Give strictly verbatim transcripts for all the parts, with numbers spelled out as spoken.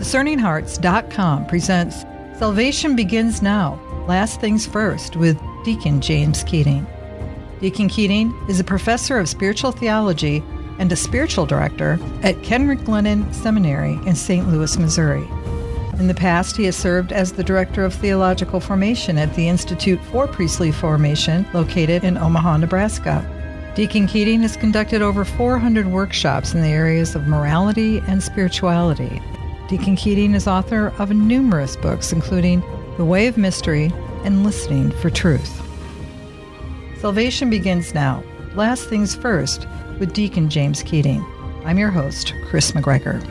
discerning hearts dot com presents Salvation Begins Now, Last Things First with Deacon James Keating. Deacon Keating is a professor of spiritual theology and a spiritual director at Kenrick Glennon Seminary in Saint Louis, Missouri. In the past, he has served as the Director of Theological Formation at the Institute for Priestly Formation, located in Omaha, Nebraska. Deacon Keating has conducted over four hundred workshops in the areas of morality and spirituality. Deacon Keating is author of numerous books, including The Way of Mystery and Listening for Truth. Salvation Begins Now, Last Things First, with Deacon James Keating. I'm your host, Chris McGregor.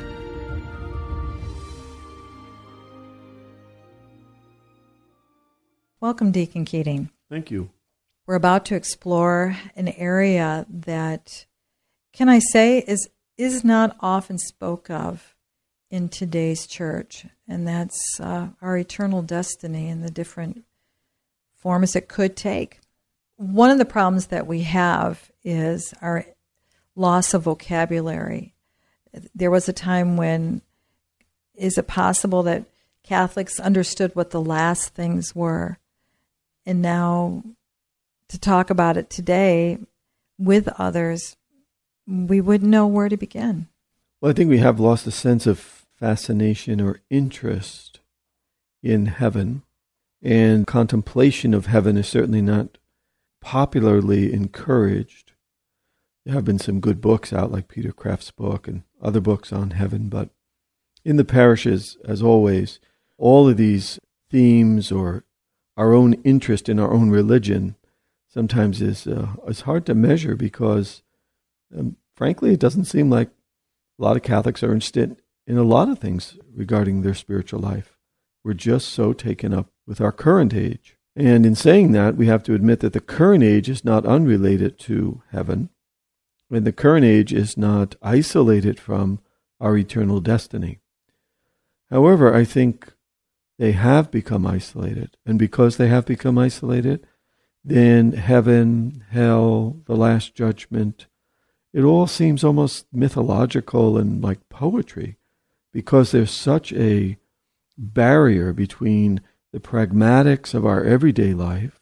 Welcome, Deacon Keating. Thank you. We're about to explore an area that, can I say, is is not often spoke of in today's church, and that's uh, our eternal destiny and the different forms it could take. One of the problems that we have is our loss of vocabulary. There was a time when, is it possible that Catholics understood what the last things were? And now, to talk about it today with others, we wouldn't know where to begin. Well, I think we have lost a sense of fascination or interest in heaven, and contemplation of heaven is certainly not popularly encouraged. There have been some good books out, like Peter Kraft's book and other books on heaven, but in the parishes, as always, all of these themes or our own interest in our own religion sometimes is uh, is hard to measure because, um, frankly, it doesn't seem like a lot of Catholics are interested in a lot of things regarding their spiritual life. We're just so taken up with our current age. And in saying that, we have to admit that the current age is not unrelated to heaven, and the current age is not isolated from our eternal destiny. However, I think they have become isolated, and because they have become isolated, then heaven, hell, the last judgment, it all seems almost mythological and like poetry, because there's such a barrier between the pragmatics of our everyday life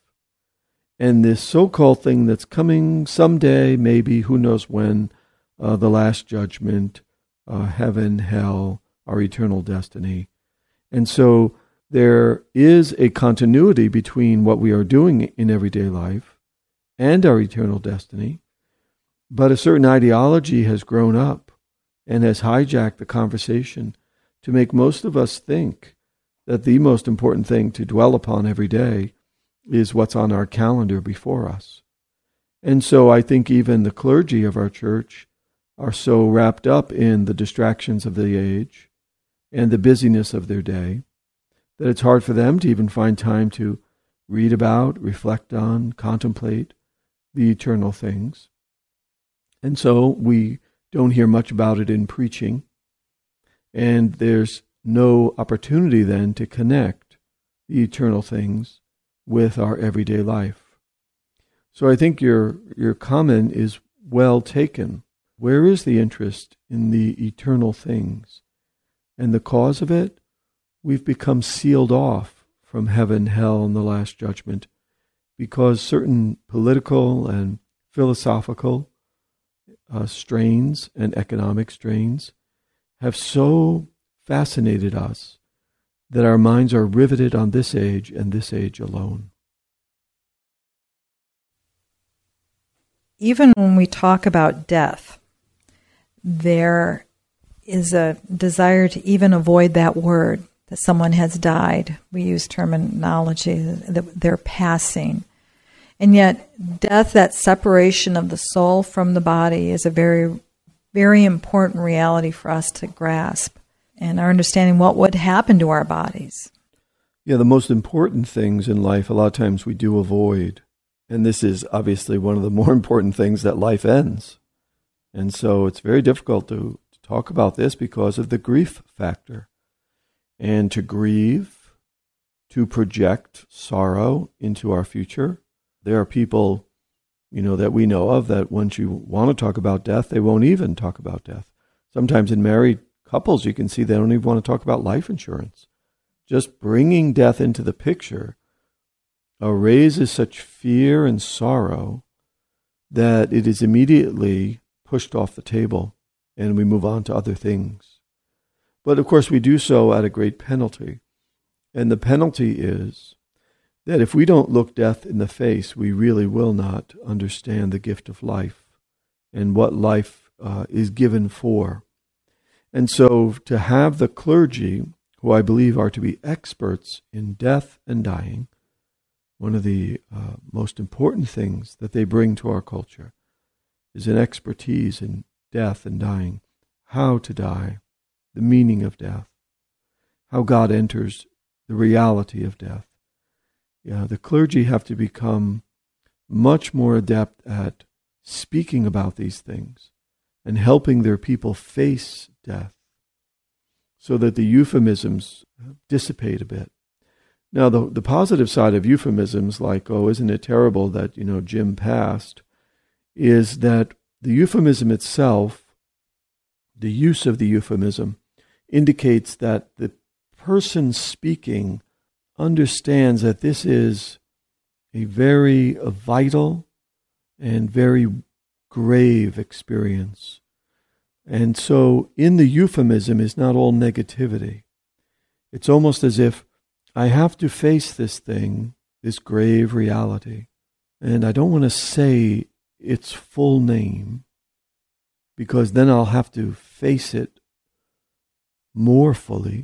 and this so-called thing that's coming someday, maybe, who knows when, uh, the last judgment, uh, heaven, hell, our eternal destiny. And so there is a continuity between what we are doing in everyday life and our eternal destiny, but a certain ideology has grown up and has hijacked the conversation to make most of us think that the most important thing to dwell upon every day is what's on our calendar before us. And so I think even the clergy of our church are so wrapped up in the distractions of the age and the busyness of their day that it's hard for them to even find time to read about, reflect on, contemplate the eternal things. And so we don't hear much about it in preaching, and there's no opportunity then to connect the eternal things with our everyday life. So I think your your comment is well taken. Where is the interest in the eternal things? And the cause of it? We've become sealed off from heaven, hell, and the last judgment because certain political and philosophical uh, strains and economic strains have so fascinated us that our minds are riveted on this age and this age alone. Even when we talk about death, there is a desire to even avoid that word, that someone has died. We use terminology, that they're passing. And yet, death, that separation of the soul from the body, is a very, very important reality for us to grasp, and our understanding what would happen to our bodies. Yeah, the most important things in life, a lot of times we do avoid. And this is obviously one of the more important things, that life ends. And so it's very difficult to, to talk about this because of the grief factor. And to grieve, to project sorrow into our future. There are people, you know, that we know of that once you want to talk about death, they won't even talk about death. Sometimes in married couples, you can see they don't even want to talk about life insurance. Just bringing death into the picture uh, raises such fear and sorrow that it is immediately pushed off the table and we move on to other things. But of course we do so at a great penalty. And the penalty is that if we don't look death in the face, we really will not understand the gift of life and what life uh, is given for. And so to have the clergy, who I believe are to be experts in death and dying, one of the uh, most important things that they bring to our culture is an expertise in death and dying, how to die, the meaning of death, how God enters the reality of death. Yeah, the clergy have to become much more adept at speaking about these things and helping their people face death so that the euphemisms dissipate a bit. Now, the the positive side of euphemisms, like, oh, isn't it terrible that, you know, Jim passed, is that the euphemism itself, the use of the euphemism, indicates that the person speaking understands that this is a very a vital and very grave experience. And so in the euphemism is not all negativity. It's almost as if I have to face this thing, this grave reality, and I don't want to say its full name because then I'll have to face it more fully.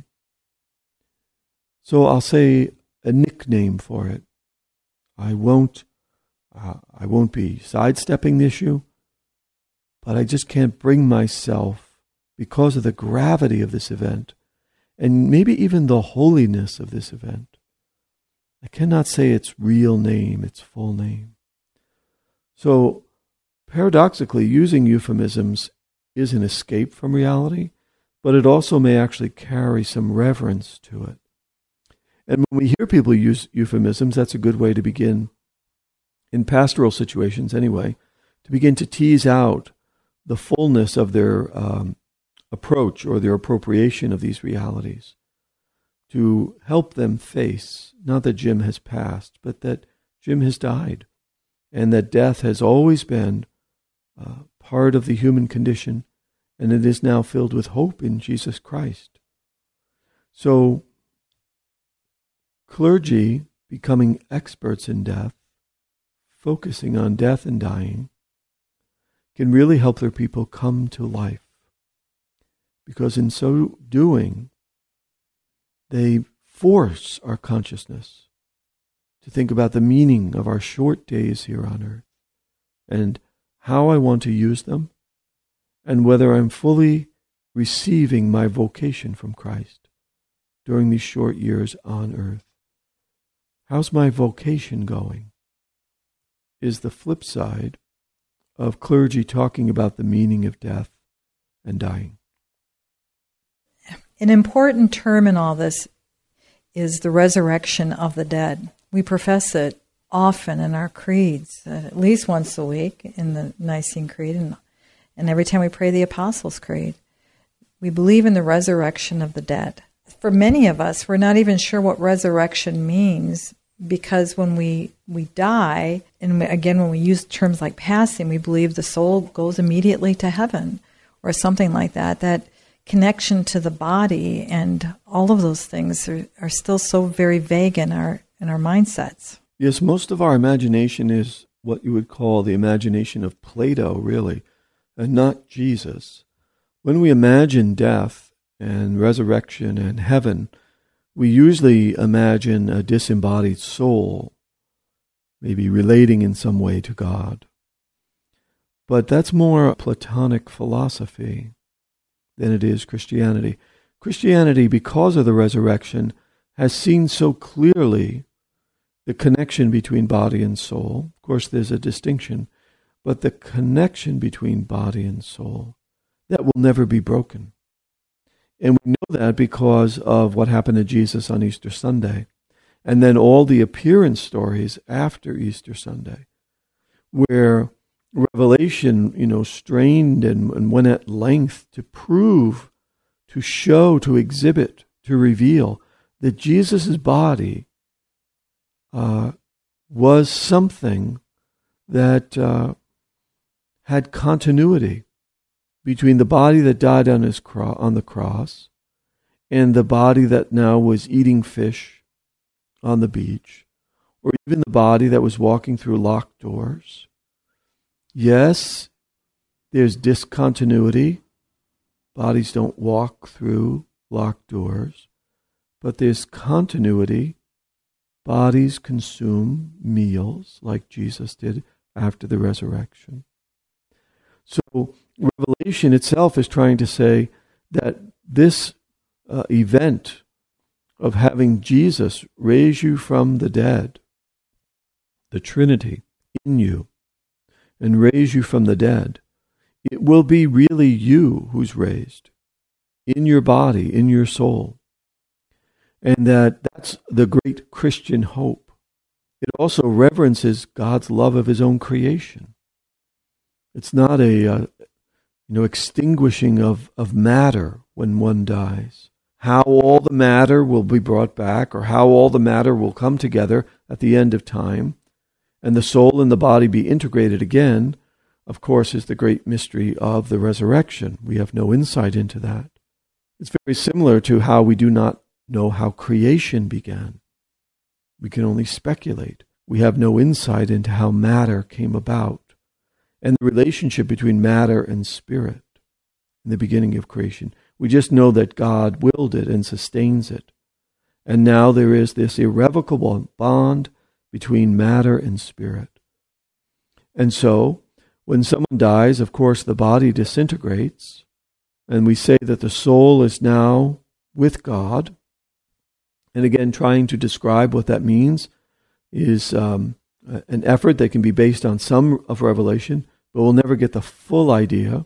So I'll say a nickname for it. I won't uh, I won't be sidestepping the issue, but I just can't bring myself, because of the gravity of this event, and maybe even the holiness of this event, I cannot say its real name, its full name. So, paradoxically, using euphemisms is an escape from reality, but it also may actually carry some reverence to it. And when we hear people use euphemisms, that's a good way to begin, in pastoral situations anyway, to begin to tease out the fullness of their um, approach or their appropriation of these realities, to help them face, not that Jim has passed, but that Jim has died, and that death has always been uh, part of the human condition, and it is now filled with hope in Jesus Christ. So, clergy becoming experts in death, focusing on death and dying, can really help their people come to life. Because in so doing, they force our consciousness to think about the meaning of our short days here on earth and how I want to use them and whether I'm fully receiving my vocation from Christ during these short years on earth. How's my vocation going? Is the flip side of clergy talking about the meaning of death and dying. An important term in all this is the resurrection of the dead. We profess it often in our creeds, at least once a week in the Nicene Creed, and, and every time we pray the Apostles' Creed. We believe in the resurrection of the dead. For many of us, we're not even sure what resurrection means, because when we, we die, and again, when we use terms like passing, we believe the soul goes immediately to heaven or something like that. That connection to the body and all of those things are, are still so very vague in our in our mindsets. Yes, most of our imagination is what you would call the imagination of Plato, really, and not Jesus. When we imagine death and resurrection and heaven, we usually imagine a disembodied soul, maybe relating in some way to God. But that's more Platonic philosophy than it is Christianity. Christianity, because of the resurrection, has seen so clearly the connection between body and soul. Of course, there's a distinction, but the connection between body and soul, that will never be broken. And we know that because of what happened to Jesus on Easter Sunday, and then all the appearance stories after Easter Sunday, where Revelation, you know, strained and, and went at length to prove to show, to exhibit, to reveal that Jesus' body uh, was something that uh, had continuity between the body that died on his cro- on the cross and the body that now was eating fish on the beach, or even the body that was walking through locked doors. Yes, there's discontinuity. Bodies don't walk through locked doors, but there's continuity. Bodies consume meals like Jesus did after the resurrection. So Revelation itself is trying to say that this uh, event of having Jesus raise you from the dead, the Trinity in you, and raise you from the dead, it will be really you who's raised in your body, in your soul. And that that's the great Christian hope. It also reverences God's love of his own creation. It's not a uh, you know extinguishing of, of matter when one dies. How all the matter will be brought back, or how all the matter will come together at the end of time, and the soul and the body be integrated again, of course, is the great mystery of the resurrection. We have no insight into that. It's very similar to how we do not know how creation began. We can only speculate. We have no insight into how matter came about and the relationship between matter and spirit in the beginning of creation. We just know that God willed it and sustains it. And now there is this irrevocable bond between matter and spirit. And so, when someone dies, of course, the body disintegrates, and we say that the soul is now with God. And again, trying to describe what that means is um, an effort that can be based on some of Revelation, but we'll never get the full idea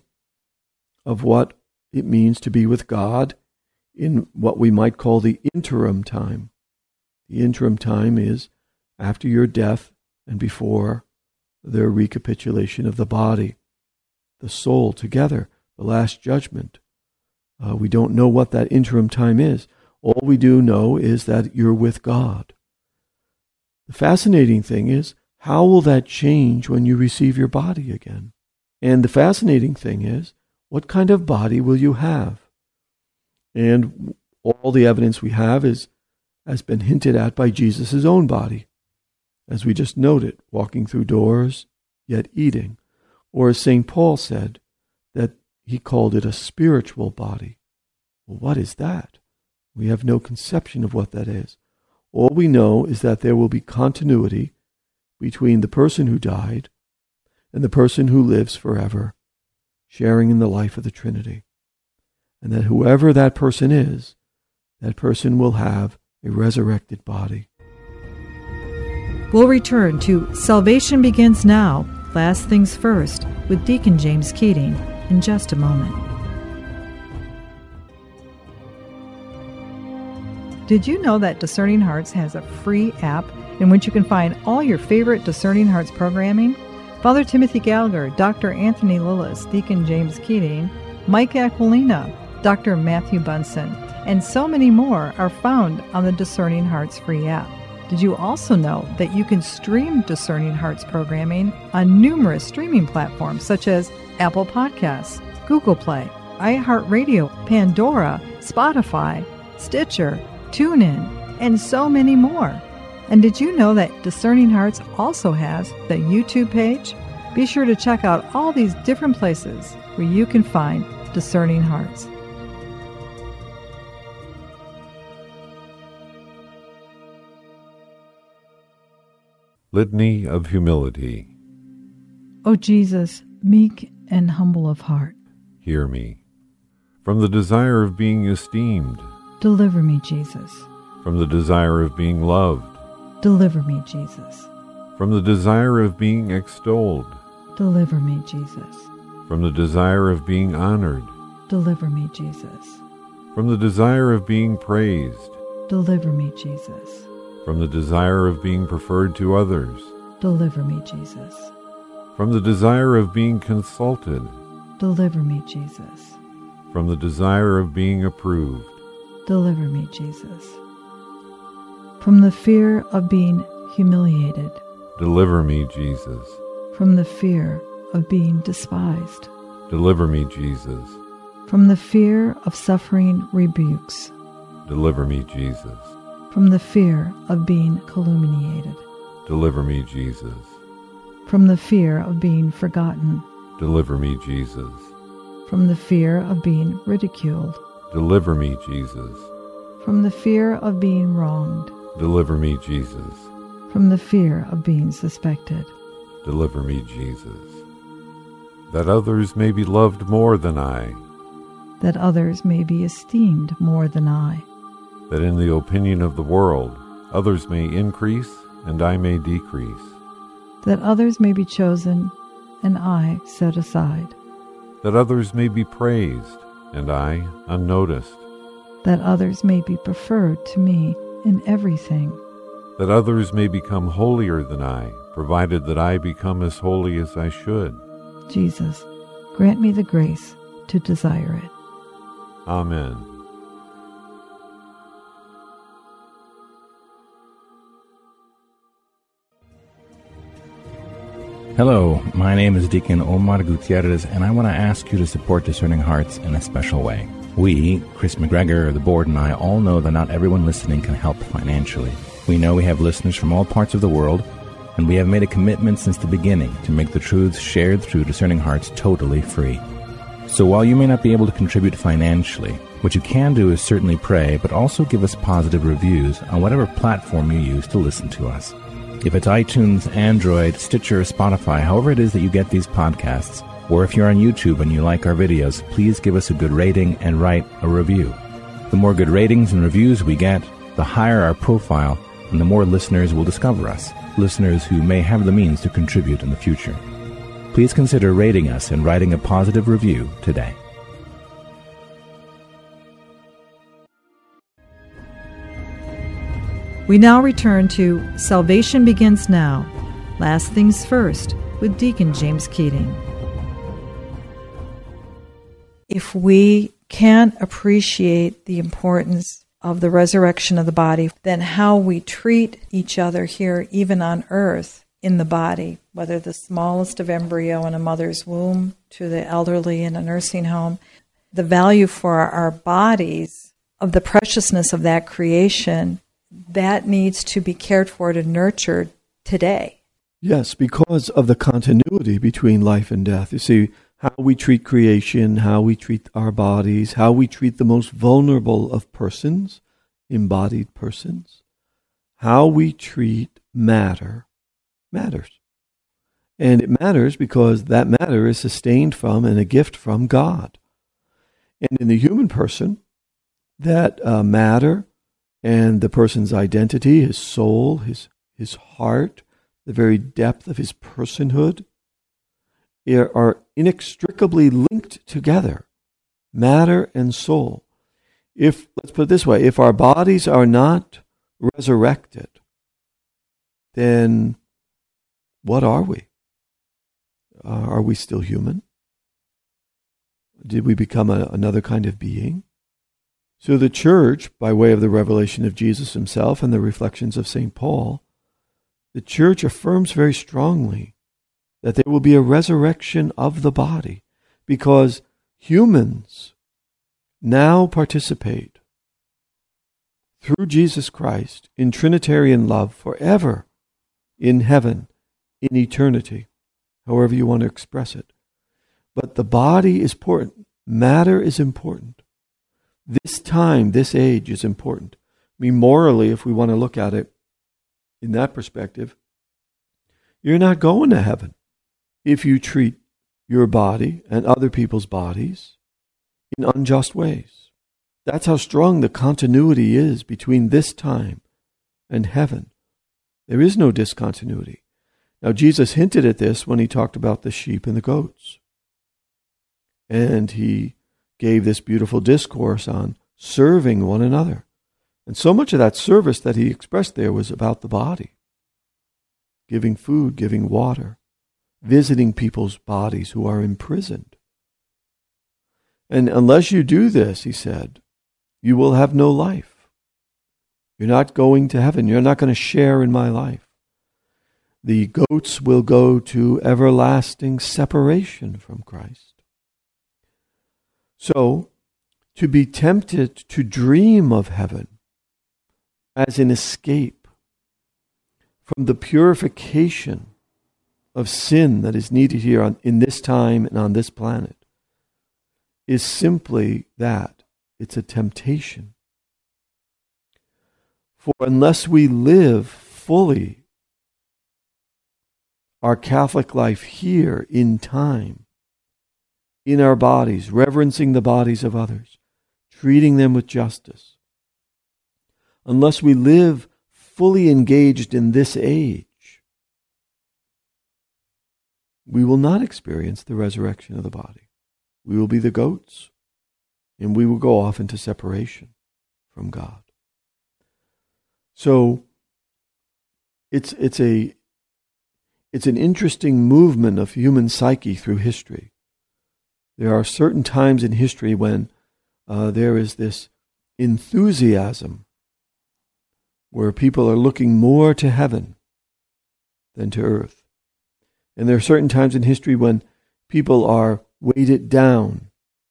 of what it means to be with God in what we might call the interim time. The interim time is after your death and before the recapitulation of the body, the soul together, the last judgment. Uh, we don't know what that interim time is. All we do know is that you're with God. The fascinating thing is, how will that change when you receive your body again? And the fascinating thing is, what kind of body will you have? And all the evidence we have is has been hinted at by Jesus' own body, as we just noted, walking through doors, yet eating. Or as Saint Paul said, that he called it a spiritual body. Well, what is that? We have no conception of what that is. All we know is that there will be continuity between the person who died and the person who lives forever, sharing in the life of the Trinity. And that whoever that person is, that person will have a resurrected body. We'll return to Salvation Begins Now, Last Things First, with Deacon James Keating in just a moment. Did you know that Discerning Hearts has a free app in which you can find all your favorite Discerning Hearts programming? Father Timothy Gallagher, Doctor Anthony Lillis, Deacon James Keating, Mike Aquilina, Doctor Matthew Bunson, and so many more are found on the Discerning Hearts free app. Did you also know that you can stream Discerning Hearts programming on numerous streaming platforms such as Apple Podcasts, Google Play, iHeartRadio, Pandora, Spotify, Stitcher, TuneIn, and so many more? And did you know that Discerning Hearts also has the YouTube page? Be sure to check out all these different places where you can find Discerning Hearts. Litany of Humility. O Jesus, meek and humble of heart, Hear me. From the desire of being esteemed, deliver me, Jesus. from the desire of being loved, Deliver me, Jesus. from the desire of being extolled, Deliver me, Jesus. from the desire of being honored, Deliver me, Jesus. from the desire of being praised, Deliver me, Jesus. from the desire of being preferred to others, Deliver me, Jesus. from the desire of being consulted, Deliver me, Jesus. from the desire of being approved. Deliver me, Jesus. From the fear of being humiliated. Deliver me, Jesus. From the fear of being despised. Deliver me, Jesus. From the fear of suffering rebukes. Deliver me, Jesus. From the fear of being calumniated. Deliver me, Jesus. From the fear of being forgotten. Deliver me, Jesus. From the fear of being ridiculed. Deliver me, Jesus. From the fear of being wronged. Deliver me, Jesus. From the fear of being suspected. Deliver me, Jesus. That others may be loved more than I. That others may be esteemed more than I. That in the opinion of the world, others may increase and I may decrease. That others may be chosen and I set aside. That others may be praised and I unnoticed. That others may be preferred to me in everything. That others may become holier than I, provided that I become as holy as I should. Jesus, grant me the grace to desire it. Amen. Hello, my name is Deacon Omar Gutierrez, and I want to ask you to support Discerning Hearts in a special way. We, Chris McGregor, the board, and I all know that not everyone listening can help financially. We know we have listeners from all parts of the world, and we have made a commitment since the beginning to make the truths shared through Discerning Hearts totally free. So while you may not be able to contribute financially, what you can do is certainly pray, but also give us positive reviews on whatever platform you use to listen to us. If it's iTunes, Android, Stitcher, or Spotify, however it is that you get these podcasts, or if you're on YouTube and you like our videos, please give us a good rating and write a review. The more good ratings and reviews we get, the higher our profile, and the more listeners will discover us, listeners who may have the means to contribute in the future. Please consider rating us and writing a positive review today. We now return to Salvation Begins Now, Last Things First, with Deacon James Keating. If we can't appreciate the importance of the resurrection of the body, then how we treat each other here, even on earth, in the body, whether the smallest of embryo in a mother's womb to the elderly in a nursing home, the value for our bodies, of the preciousness of that creation, that needs to be cared for and nurtured today. Yes, because of the continuity between life and death. You see, how we treat creation, how we treat our bodies, how we treat the most vulnerable of persons, embodied persons, how we treat matter, matters. And it matters because that matter is sustained from and a gift from God. And in the human person, that uh, matter and the person's identity, his soul, his his heart, the very depth of his personhood, are inextricably linked together, matter and soul. If, let's put it this way, if our bodies are not resurrected, then what are we? Uh, are we still human? Did we become a, another kind of being? So the church, by way of the revelation of Jesus himself and the reflections of Saint Paul, the church affirms very strongly that there will be a resurrection of the body because humans now participate through Jesus Christ in Trinitarian love forever in heaven, in eternity, however you want to express it. But the body is important. Matter is important. This time, this age is important. I mean, morally, if we want to look at it in that perspective, you're not going to heaven if you treat your body and other people's bodies in unjust ways. That's how strong the continuity is between this time and heaven. There is no discontinuity. Now, Jesus hinted at this when he talked about the sheep and the goats. And he gave this beautiful discourse on serving one another. And so much of that service that he expressed there was about the body. Giving food, giving water, visiting people's bodies who are imprisoned. And unless you do this, he said, you will have no life. You're not going to heaven. You're not going to share in my life. The goats will go to everlasting separation from Christ. So, to be tempted to dream of heaven as an escape from the purification of sin that is needed here on, in this time and on this planet is simply that. It's a temptation. For unless we live fully our Catholic life here in time, in our bodies, reverencing the bodies of others, treating them with justice, unless we live fully engaged in this age, we will not experience the resurrection of the body. We will be the goats, and we will go off into separation from God. So it's it's a it's an interesting movement of human psyche through history. There are certain times in history when uh, there is this enthusiasm where people are looking more to heaven than to earth. And there are certain times in history when people are weighted down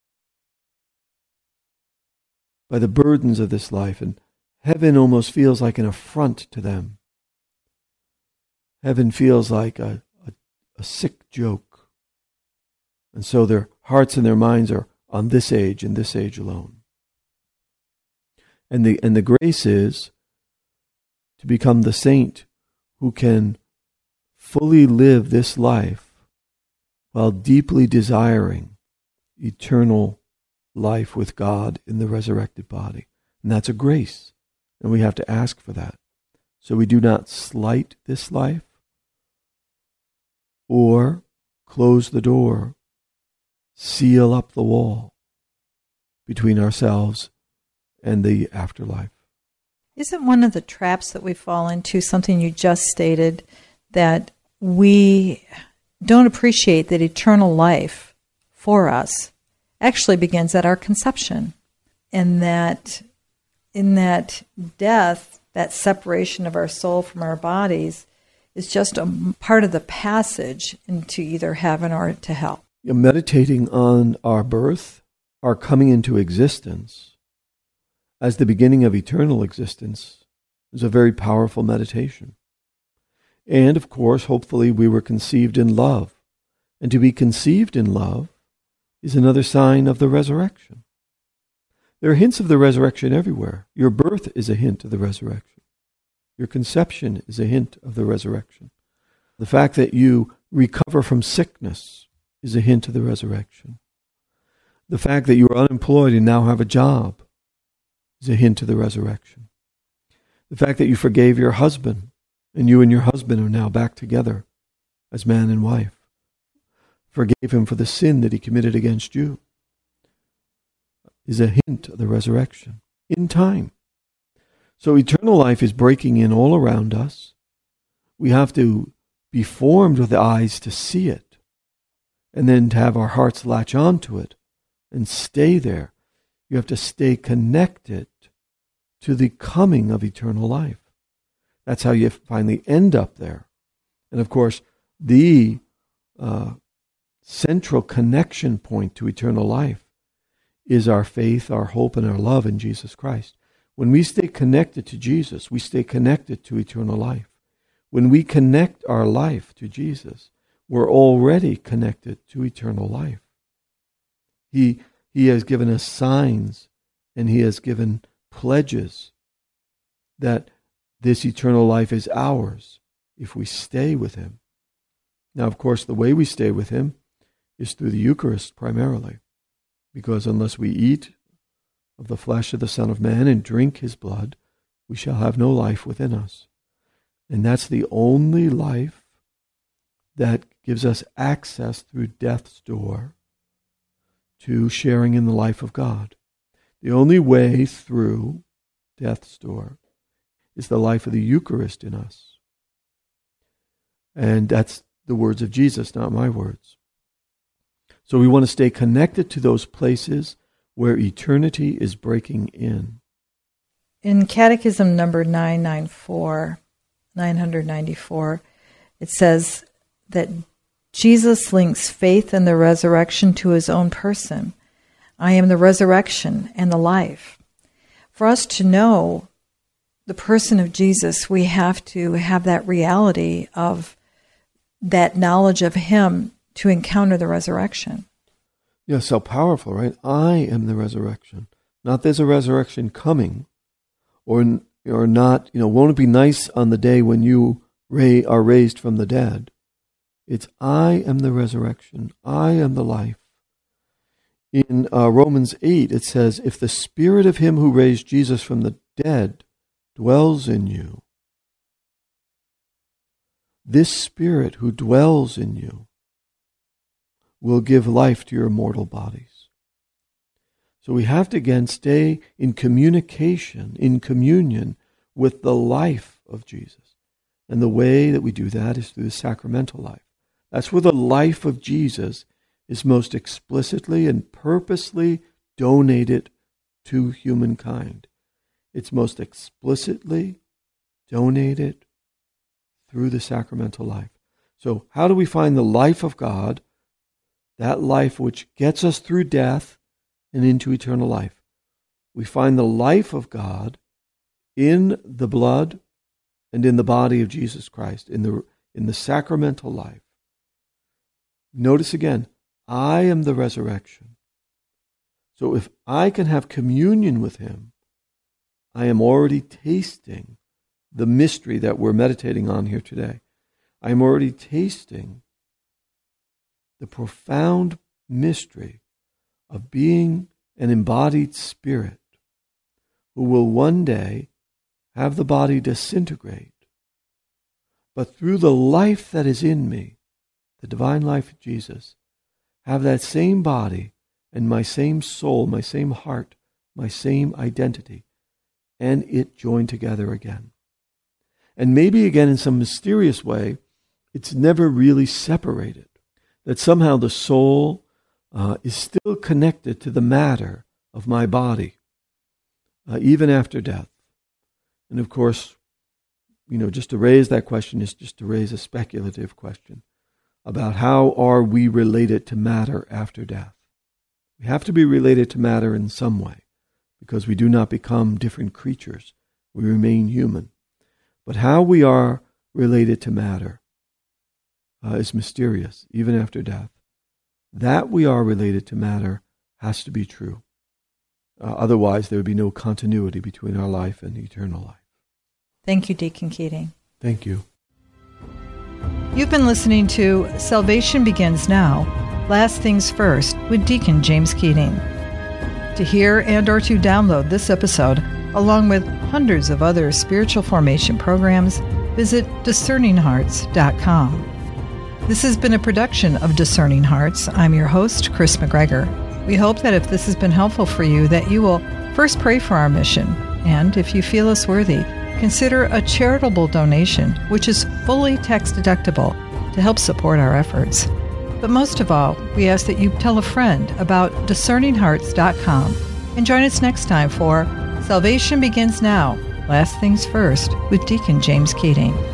by the burdens of this life, and heaven almost feels like an affront to them. Heaven feels like a, a, a sick joke. And so their hearts and their minds are on this age and this age alone. And the and the grace is to become the saint who can fully live this life while deeply desiring eternal life with God in the resurrected body. And that's a grace. And we have to ask for that. So we do not slight this life or close the door, seal up the wall between ourselves and the afterlife. Isn't one of the traps that we fall into something you just stated, that we don't appreciate that eternal life for us actually begins at our conception, and that in that death, that separation of our soul from our bodies is just a part of the passage into either heaven or to hell. Meditating on our birth, our coming into existence, as the beginning of eternal existence, is a very powerful meditation. And, of course, hopefully we were conceived in love. And to be conceived in love is another sign of the resurrection. There are hints of the resurrection everywhere. Your birth is a hint of the resurrection. Your conception is a hint of the resurrection. The fact that you recover from sickness is a hint of the resurrection. The fact that you are unemployed and now have a job is a hint of the resurrection. The fact that you forgave your husband and you and your husband are now back together as man and wife, forgave him for the sin that he committed against you, is a hint of the resurrection in time. So eternal life is breaking in all around us. We have to be formed with the eyes to see it, and then to have our hearts latch onto it and stay there. You have to stay connected to the coming of eternal life. That's how you finally end up there. And of course, the uh, central connection point to eternal life is our faith, our hope, and our love in Jesus Christ. When we stay connected to Jesus, we stay connected to eternal life. When we connect our life to Jesus, we're already connected to eternal life. He, he has given us signs, and he has given pledges that this eternal life is ours if we stay with him. Now, of course, the way we stay with him is through the Eucharist primarily, because unless we eat of the flesh of the Son of Man and drink his blood, we shall have no life within us. And that's the only life that gives us access through death's door to sharing in the life of God. The only way through death's door is the life of the Eucharist in us. And that's the words of Jesus, not my words. So we want to stay connected to those places where eternity is breaking in. In Catechism number nine ninety-four, nine ninety-four, it says that Jesus links faith in the resurrection to his own person. I am the resurrection and the life. For us to know the person of Jesus, we have to have that reality of that knowledge of him to encounter the resurrection. Yeah, so powerful, right? I am the resurrection. Not there's a resurrection coming, or or not, you know, won't it be nice on the day when you ra- are raised from the dead? It's I am the resurrection. I am the life. In uh, Romans eight, it says, if the spirit of him who raised Jesus from the dead dwells in you, this spirit who dwells in you will give life to your mortal bodies. So we have to again stay in communication, in communion with the life of Jesus. And the way that we do that is through the sacramental life. That's where the life of Jesus is most explicitly and purposely donated to humankind. It's most explicitly donated through the sacramental life. So how do we find the life of God, that life which gets us through death and into eternal life? We find the life of God in the blood and in the body of Jesus Christ, in the, in the sacramental life. Notice again, I am the resurrection. So if I can have communion with him, I am already tasting the mystery that we're meditating on here today. I am already tasting the profound mystery of being an embodied spirit who will one day have the body disintegrate, but through the life that is in me, the divine life of Jesus, have that same body and my same soul, my same heart, my same identity, and it joined together again. And maybe again in some mysterious way, it's never really separated. That somehow the soul uh, is still connected to the matter of my body, uh, even after death. And of course, you know, just to raise that question is just to raise a speculative question about how are we related to matter after death. We have to be related to matter in some way, because we do not become different creatures. We remain human. But how we are related to matter uh, is mysterious, even after death. That we are related to matter has to be true. Uh, otherwise, there would be no continuity between our life and eternal life. Thank you, Deacon Keating. Thank you. You've been listening to Salvation Begins Now, Last Things First with Deacon James Keating. To hear and or to download this episode, along with hundreds of other spiritual formation programs, visit discerning hearts dot com. This has been a production of Discerning Hearts. I'm your host, Chris McGregor. We hope that if this has been helpful for you, that you will first pray for our mission, and if you feel us worthy, consider a charitable donation, which is fully tax deductible, to help support our efforts. But most of all, we ask that you tell a friend about discerning hearts dot com and join us next time for Salvation Begins Now, Last Things First with Deacon James Keating.